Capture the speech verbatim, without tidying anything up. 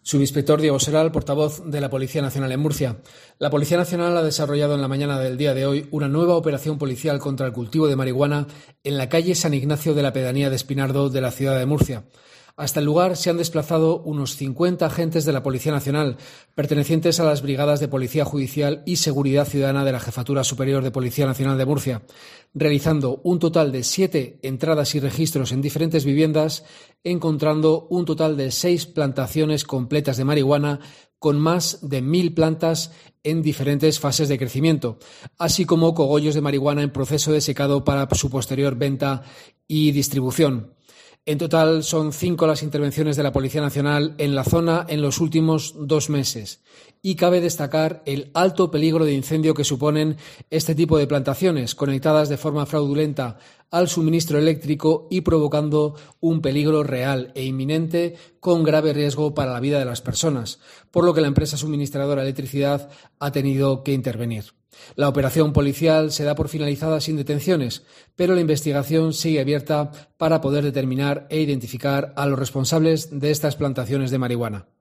Subinspector Diego Seral, portavoz de la Policía Nacional en Murcia. La Policía Nacional ha desarrollado en la mañana del día de hoy una nueva operación policial contra el cultivo de marihuana en la calle San Ignacio de la pedanía de Espinardo de la ciudad de Murcia. Hasta el lugar se han desplazado unos cincuenta agentes de la Policía Nacional, pertenecientes a las brigadas de Policía Judicial y Seguridad Ciudadana de la Jefatura Superior de Policía Nacional de Murcia, realizando un total de siete entradas y registros en diferentes viviendas, encontrando un total de seis plantaciones completas de marihuana con más de mil plantas en diferentes fases de crecimiento, así como cogollos de marihuana en proceso de secado para su posterior venta y distribución. En total son cinco las intervenciones de la Policía Nacional en la zona en los últimos dos meses y cabe destacar el alto peligro de incendio que suponen este tipo de plantaciones conectadas de forma fraudulenta al suministro eléctrico y provocando un peligro real e inminente con grave riesgo para la vida de las personas, por lo que la empresa suministradora de electricidad ha tenido que intervenir. La operación policial se da por finalizada sin detenciones, pero la investigación sigue abierta para poder determinar e identificar a los responsables de estas plantaciones de marihuana.